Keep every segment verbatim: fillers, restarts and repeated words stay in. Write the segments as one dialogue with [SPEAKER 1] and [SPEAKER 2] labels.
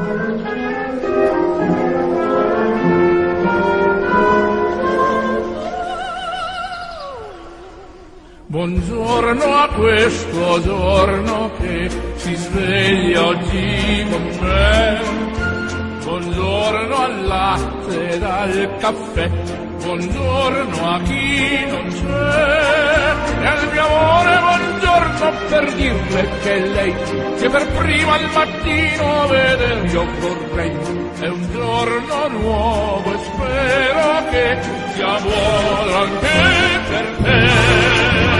[SPEAKER 1] Buongiorno a questo giorno che si sveglia oggi con me. Buongiorno al latte ed al caffè. Buongiorno a chi non c'è. E al mio amore buongiorno per dirle che lei che per prima al mattino veder io vorrei. È un giorno nuovo e spero che sia buono anche per te.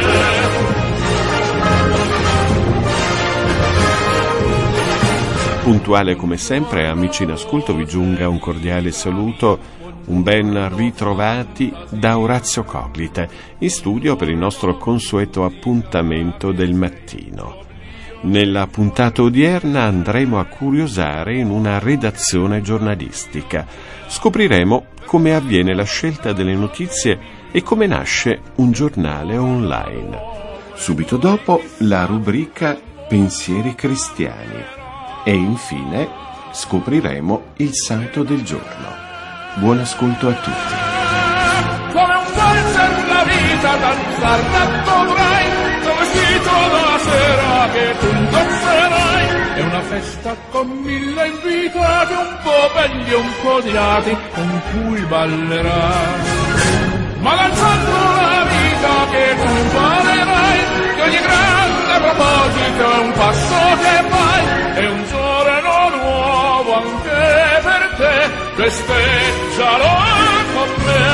[SPEAKER 2] Puntuale come sempre, amici in ascolto, vi giunga un cordiale saluto, un ben ritrovati da Orazio Coglite, in studio per il nostro consueto appuntamento del mattino. Nella puntata odierna andremo a curiosare in una redazione giornalistica. Scopriremo come avviene la scelta delle notizie e come nasce un giornale online. Subito dopo la rubrica Pensieri cristiani. E infine scopriremo il santo del giorno. Buon ascolto a tutti.
[SPEAKER 1] Come un valzer la vita danzar dovrai, come vestito da sera che tu indosserai. È una festa con mille invitati, un po' belli e un po' odiati, con cui ballerai. Ma danzando la vita che tu imparerai, che ogni grande proposito è un passo che fai. È un giorno nuovo anche per te, festeggialo con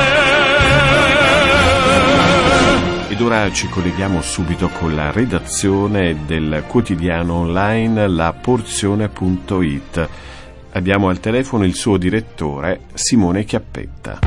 [SPEAKER 1] me.
[SPEAKER 2] Ed ora ci colleghiamo subito con la redazione del quotidiano online La Porzione punto it. Abbiamo al telefono il suo direttore Simone Chiappetta.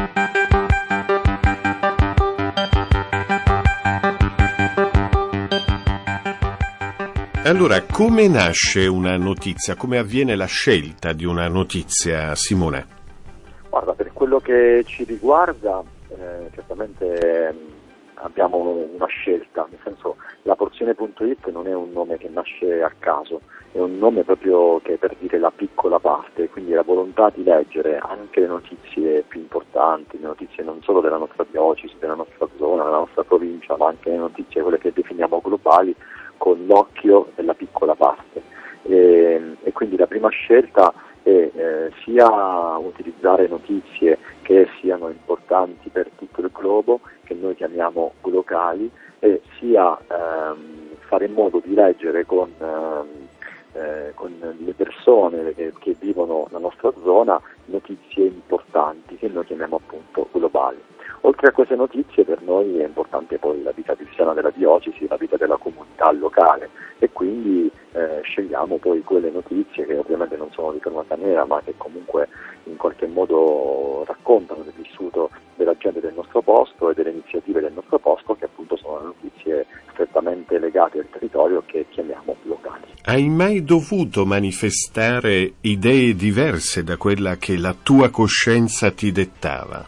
[SPEAKER 2] Allora, come nasce una notizia? Come avviene la scelta di una notizia, Simone?
[SPEAKER 3] Guarda, per quello che ci riguarda, eh, certamente eh, abbiamo una scelta, nel senso La Porzione punto it non è un nome che nasce a caso, è un nome proprio che è per dire la piccola parte, quindi la volontà di leggere anche le notizie più importanti, le notizie non solo della nostra diocesi, della nostra zona, della nostra provincia, ma anche le notizie quelle che definiamo globali, con l'occhio della piccola parte. E, e quindi la prima scelta è eh, sia utilizzare notizie che siano importanti per tutto il globo, che noi chiamiamo locali, e sia ehm, fare in modo di leggere con, eh, con le persone che, che vivono nella nostra zona notizie importanti che noi chiamiamo appunto globali. Oltre a queste notizie, per noi è importante poi la vita cristiana della diocesi, la vita della comunità locale, e quindi eh, scegliamo poi quelle notizie che ovviamente non sono di cronaca nera, ma che comunque in qualche modo raccontano del vissuto della gente del nostro posto e delle iniziative del nostro posto, che appunto sono le notizie strettamente legate al territorio che chiamiamo locali.
[SPEAKER 2] Hai mai dovuto manifestare idee diverse da quella che la tua coscienza ti dettava?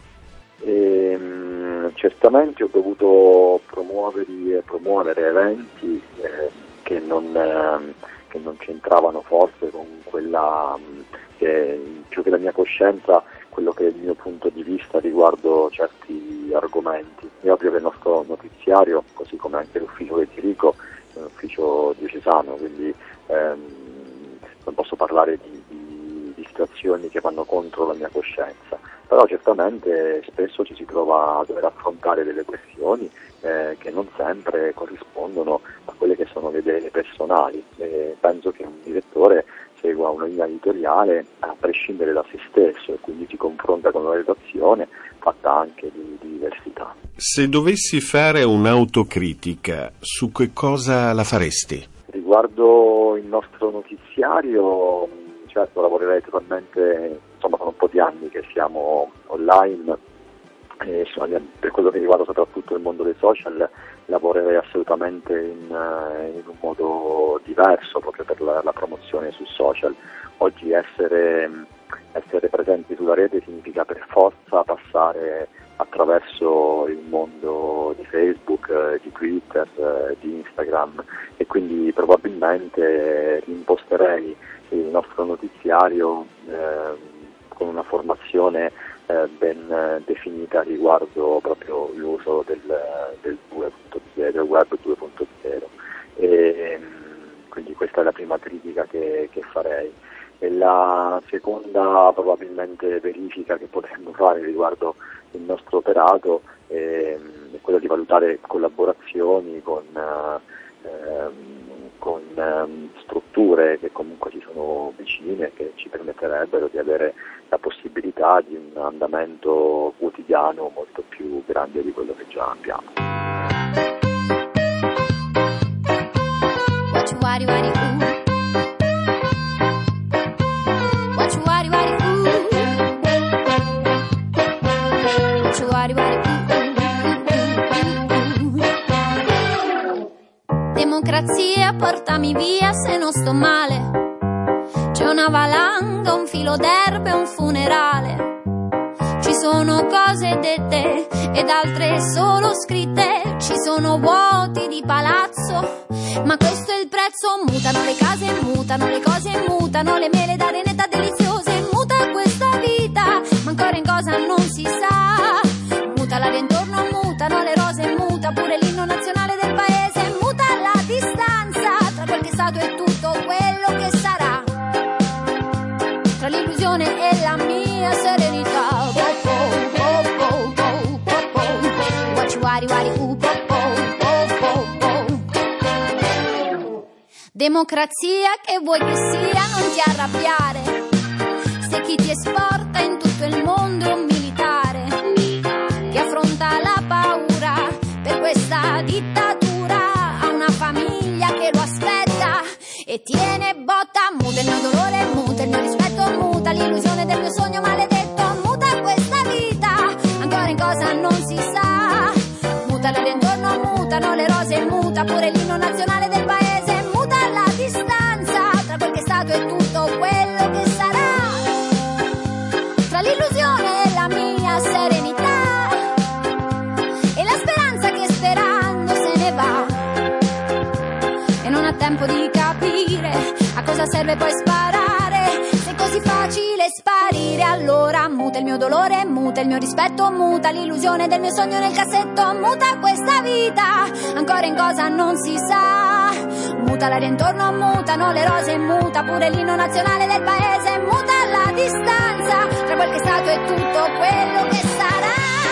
[SPEAKER 3] Ehm, certamente ho dovuto promuovere, promuovere eventi eh, che, non, eh, che non c'entravano forse con quella che più che la mia coscienza, quello che è il mio punto di vista riguardo certi argomenti. È ovvio che il nostro notiziario, così come anche l'ufficio che dirigo, è un ufficio diocesano, quindi ehm, non posso parlare di, di, di situazioni che vanno contro la mia coscienza. Però certamente spesso ci si trova a dover affrontare delle questioni eh, che non sempre corrispondono a quelle che sono le idee personali. E penso che un direttore segua una linea editoriale a prescindere da se stesso e quindi si confronta con una redazione fatta anche di, di diversità.
[SPEAKER 2] Se dovessi fare un'autocritica, su che cosa la faresti?
[SPEAKER 3] Riguardo il nostro notiziario, certo lavorerei totalmente, insomma sono un po' di anni che siamo online, e per quello che riguarda soprattutto il mondo dei social lavorerei assolutamente in, in un modo diverso proprio per la, la promozione sui social. Oggi essere essere presenti sulla rete significa per forza passare attraverso il mondo di Facebook, eh, di Twitter, eh, di Instagram, e quindi probabilmente imposterei il nostro notiziario eh, con una formazione eh, ben eh, definita riguardo proprio l'uso del, del due punto zero, del web due punto zero. E, quindi questa è la prima critica che, che farei. E la seconda probabilmente verifica che potremmo fare riguardo il nostro operato è, è quella di valutare collaborazioni con, eh, con eh, strutture che comunque ci sono vicine, che ci permetterebbero di avere la possibilità di un andamento quotidiano molto più grande di quello che già abbiamo.
[SPEAKER 4] Democrazia, portami via se non sto male. C'è una valanga, un filo d'erba e un funerale. Ci sono cose dette ed altre solo scritte. Ci sono vuoti di palazzo, ma questo è il prezzo. Mutano le case, mutano le cose, mutano le mele d'arenetta deliziose. Muta questa vita, ma ancora in cosa non si sa. Muta l'aria intorno, mutano le rose, muta pure l'inno nazionale del paese. Muta la distanza tra quel che è stato e tutto quello che sarà, tra l'illusione e la mia serenità. Democrazia che vuoi che sia, non ti arrabbiare se chi ti esporta in tutto il mondo è un militare che affronta la paura per questa dittatura. Ha una famiglia che lo aspetta e tiene botta. Muta il mio dolore, muta il mio rispetto, muta l'illusione del mio sogno maledetto. Muta questa vita, ancora in cosa non si sa. Muta l'aria intorno, mutano le rose, muta pure l'inno nazionale del paese. Distanza tra quel che è stato e tutto quello che sarà, tra l'illusione e la mia serenità e la speranza che sperando se ne va e non ha tempo di capire a cosa serve poi sparare. Se è così facile sparire, allora muta il mio dolore, muta il mio rispetto, muta l'illusione del mio sogno nel cassetto. Muta questa vita, ancora in cosa non si sa. Muta l'aria intorno, mutano le rose, muta pure l'inno nazionale del paese. Muta la distanza tra quel che è stato e tutto quello che sarà.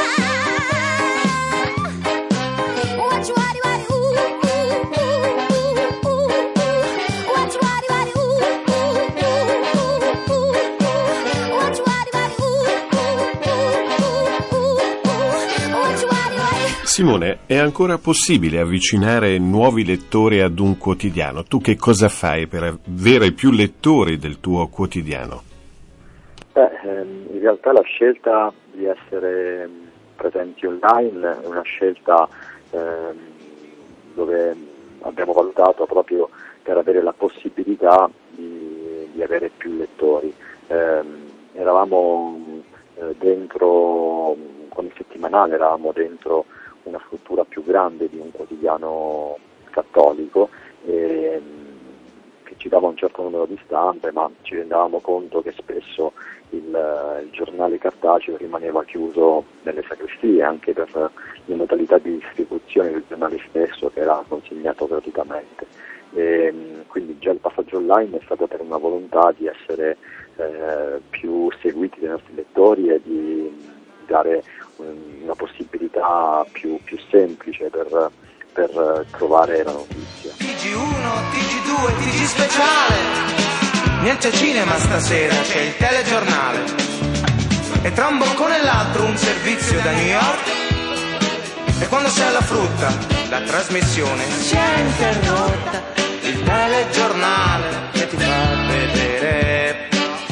[SPEAKER 2] Simone, è ancora possibile avvicinare nuovi lettori ad un quotidiano? Tu che cosa fai per avere più lettori del tuo quotidiano?
[SPEAKER 3] Beh, in realtà la scelta di essere presenti online è una scelta ehm, dove abbiamo valutato proprio per avere la possibilità di, di avere più lettori. Ehm, eravamo eh, dentro, con il settimanale eravamo dentro una struttura più grande di un quotidiano cattolico e, che ci dava un certo numero di stampe, ma ci rendavamo conto che spesso il, il giornale cartaceo rimaneva chiuso nelle sacrestie, anche per le modalità di distribuzione del giornale stesso, che era consegnato gratuitamente. E, quindi già il passaggio online è stato per una volontà di essere eh, più seguiti dai nostri lettori e di dare una possibilità più, più semplice per, per trovare la notizia.
[SPEAKER 5] T G uno, T G due, T G speciale, niente cinema stasera, c'è il telegiornale e tra un boccone e l'altro un servizio da New York. E quando c'è la frutta, la trasmissione si è interrotta. Il telegiornale che ti fa vedere.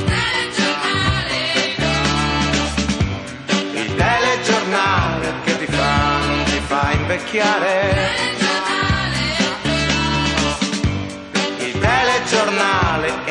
[SPEAKER 5] Il telegiornale che ti fa, non ti fa invecchiare. Il telegiornale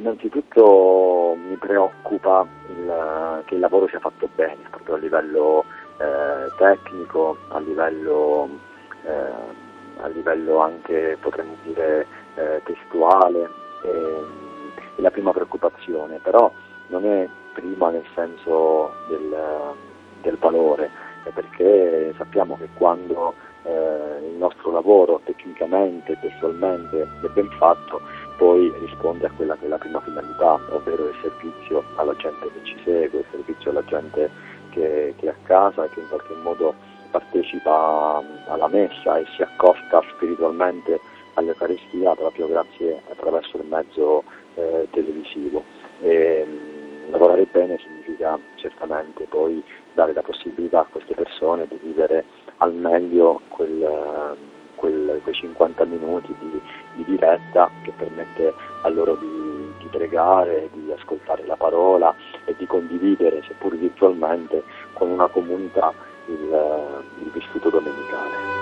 [SPEAKER 3] innanzitutto mi preoccupa il, che il lavoro sia fatto bene, proprio a livello eh, tecnico, a livello, eh, a livello anche, potremmo dire, eh, testuale, e, è la prima preoccupazione, però non è prima nel senso del, del valore, perché sappiamo che quando eh, il nostro lavoro tecnicamente, testualmente è ben fatto, poi risponde a quella che è la prima finalità, ovvero il servizio alla gente che ci segue, il servizio alla gente che, che è a casa e che in qualche modo partecipa alla messa e si accosta spiritualmente all'Eucaristia proprio grazie attraverso il mezzo eh, televisivo. E, mh, lavorare bene significa certamente poi dare la possibilità a queste persone di vivere al meglio quel, quel, quei cinquanta minuti di, di diretta che permette a loro di, di pregare, di ascoltare la parola e di condividere, seppur virtualmente, con una comunità il, il vissuto domenicale.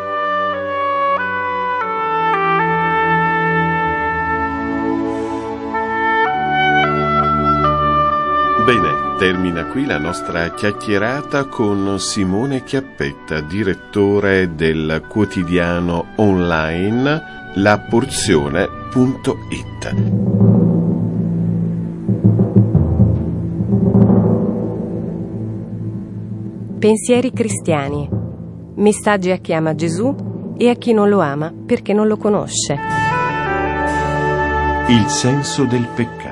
[SPEAKER 2] Bene, termina qui la nostra chiacchierata con Simone Chiappetta, direttore del quotidiano online la porzione punto it.
[SPEAKER 6] Pensieri cristiani. Messaggi a chi ama Gesù e a chi non lo ama perché non lo conosce.
[SPEAKER 2] Il senso del peccato.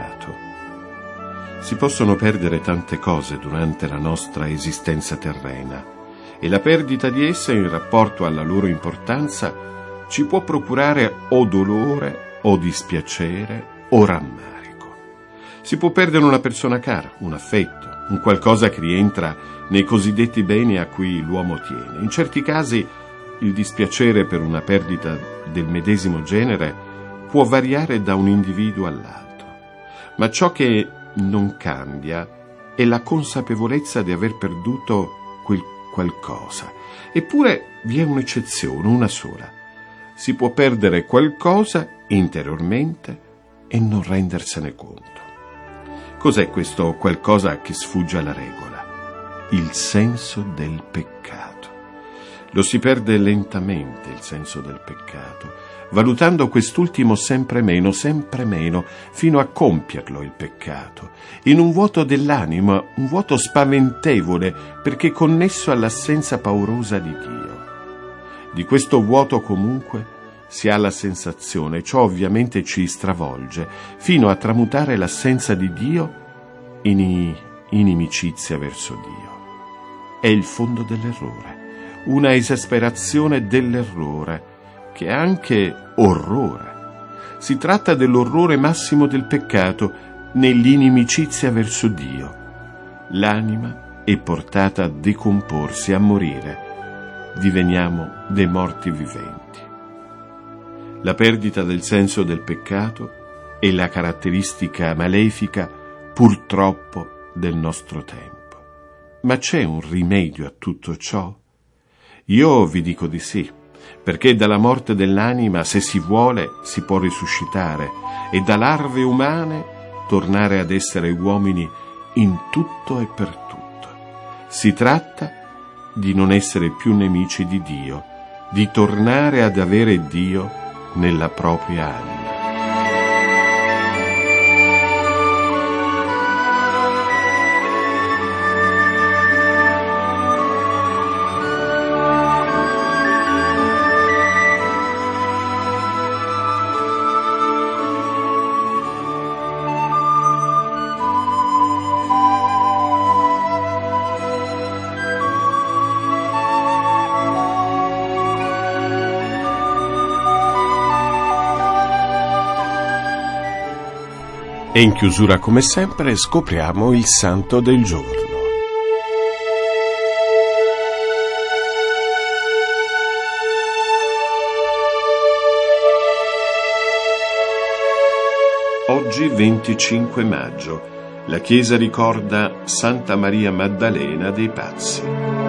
[SPEAKER 2] Si possono perdere tante cose durante la nostra esistenza terrena e la perdita di esse in rapporto alla loro importanza ci può procurare o dolore o dispiacere o rammarico. Si può perdere una persona cara, un affetto, un qualcosa che rientra nei cosiddetti beni a cui l'uomo tiene. In certi casi il dispiacere per una perdita del medesimo genere può variare da un individuo all'altro, ma ciò che non cambia è la consapevolezza di aver perduto quel qualcosa. Eppure vi è un'eccezione, una sola. Si può perdere qualcosa interiormente e non rendersene conto. Cos'è questo qualcosa che sfugge alla regola? Il senso del peccato. Lo si perde lentamente, il senso del peccato, valutando quest'ultimo sempre meno, sempre meno, fino a compierlo il peccato, in un vuoto dell'anima, un vuoto spaventevole, perché connesso all'assenza paurosa di Dio. Di questo vuoto comunque si ha la sensazione, ciò ovviamente ci stravolge, fino a tramutare l'assenza di Dio in inimicizia verso Dio. È il fondo dell'errore, una esasperazione dell'errore, che è anche orrore. Si tratta dell'orrore massimo del peccato nell'inimicizia verso Dio. L'anima è portata a decomporsi, a morire. Diveniamo dei morti viventi. La perdita del senso del peccato è la caratteristica malefica, purtroppo, del nostro tempo. Ma c'è un rimedio a tutto ciò? Io vi dico di sì. Perché dalla morte dell'anima, se si vuole, si può risuscitare e da larve umane tornare ad essere uomini in tutto e per tutto. Si tratta di non essere più nemici di Dio, di tornare ad avere Dio nella propria anima. E in chiusura, come sempre, scopriamo il santo del giorno. Oggi, venticinque maggio, la Chiesa ricorda Santa Maria Maddalena dei Pazzi.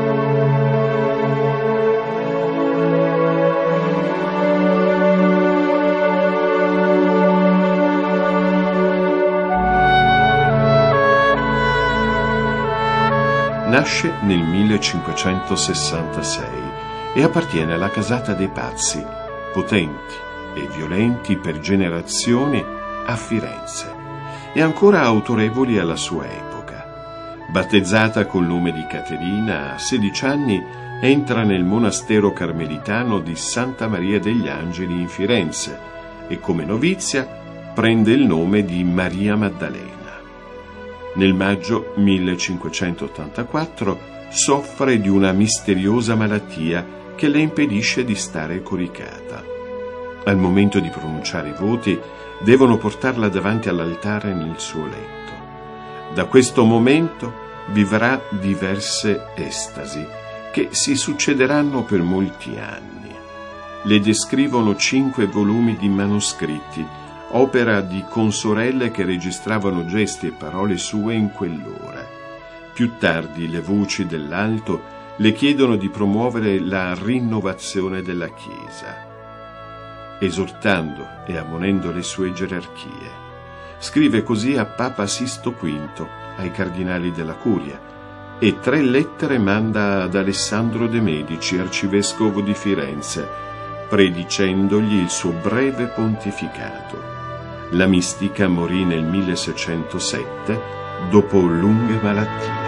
[SPEAKER 2] Nasce nel millecinquecentosessantasei e appartiene alla casata dei Pazzi, potenti e violenti per generazioni a Firenze e ancora autorevoli alla sua epoca. Battezzata col nome di Caterina, a sedici anni entra nel monastero carmelitano di Santa Maria degli Angeli in Firenze e come novizia prende il nome di Maria Maddalena. Nel maggio millecinquecentottantaquattro soffre di una misteriosa malattia che le impedisce di stare coricata. Al momento di pronunciare i voti devono portarla davanti all'altare nel suo letto. Da questo momento vivrà diverse estasi che si succederanno per molti anni. Le descrivono cinque volumi di manoscritti, opera di consorelle che registravano gesti e parole sue in quell'ora. Più tardi le voci dell'alto le chiedono di promuovere la rinnovazione della Chiesa, esortando e ammonendo le sue gerarchie. Scrive così a Papa Sisto V, ai cardinali della Curia, e tre lettere manda ad Alessandro de' Medici, arcivescovo di Firenze, predicendogli il suo breve pontificato. La mistica morì nel milleseicentosette dopo lunghe malattie.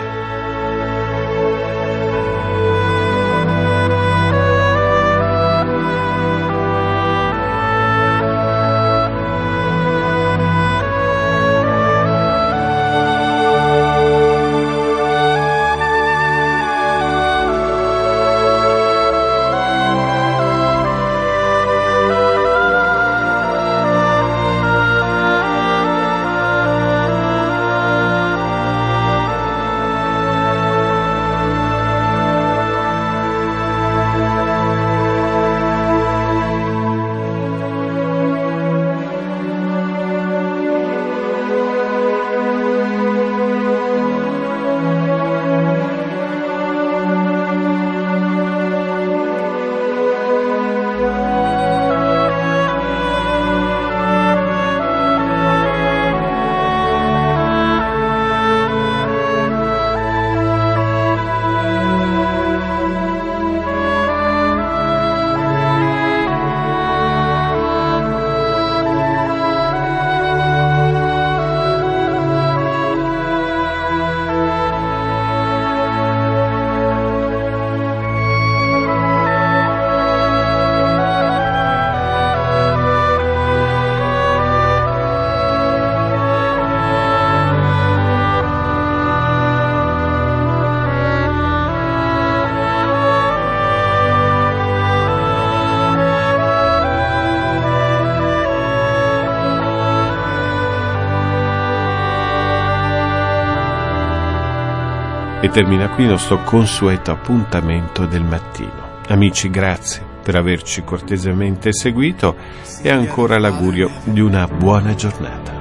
[SPEAKER 2] E termina qui il nostro consueto appuntamento del mattino. Amici, grazie per averci cortesemente seguito e ancora l'augurio di una buona giornata.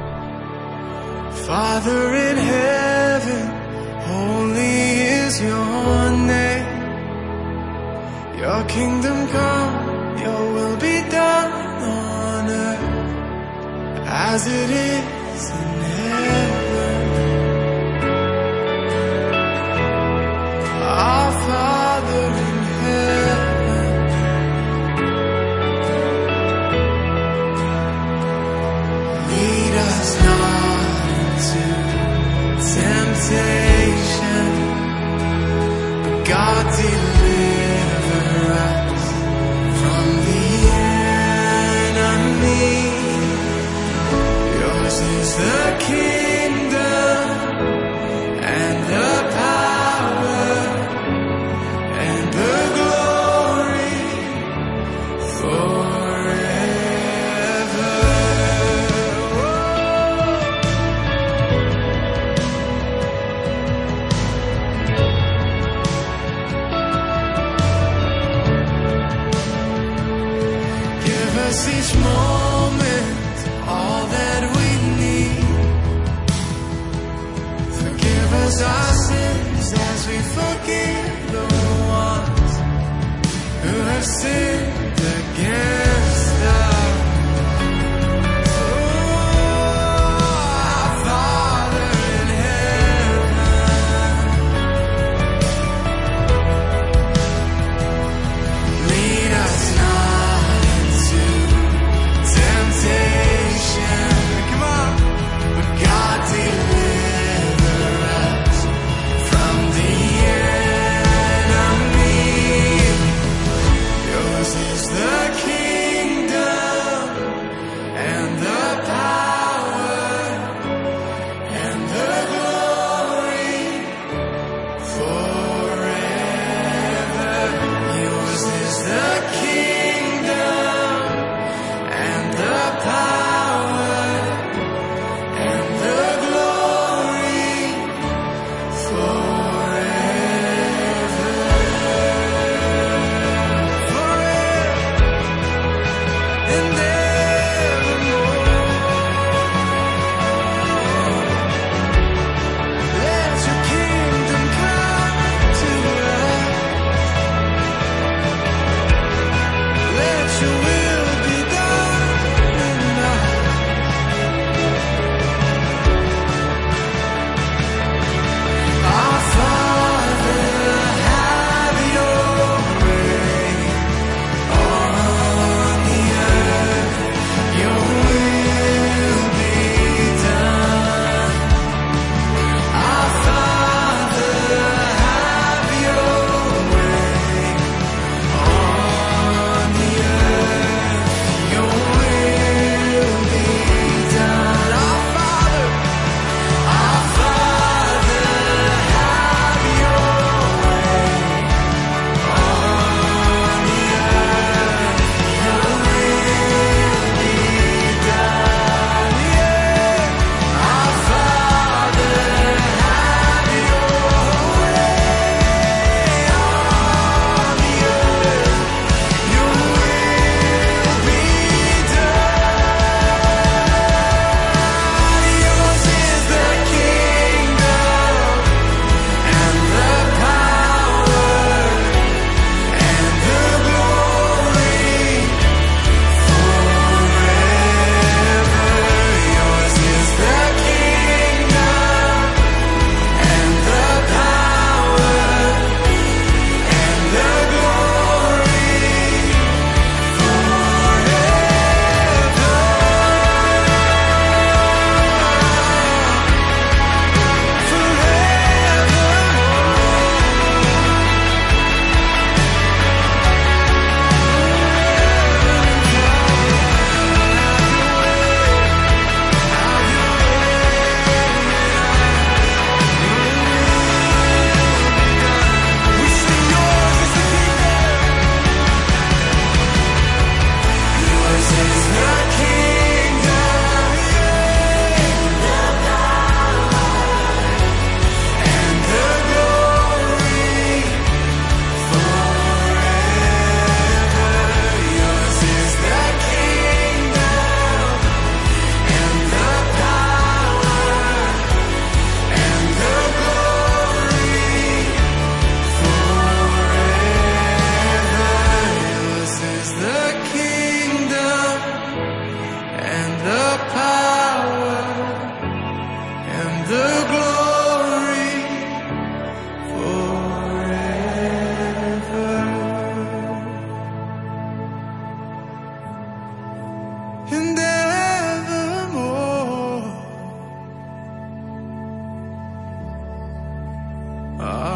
[SPEAKER 5] Father in heaven, holy is your name. Your kingdom come, your will be done on earth as it is in heaven. Our Father in heaven, lead us not into temptation, but God deliver us from the enemy. Yours is the kingdom and the power and the glory forever. Give us each moment all that we need. Forgive us our sins as we forgive the ones who have sinned against us. Oh, our Father in heaven, the glory forever. And evermore. Ah.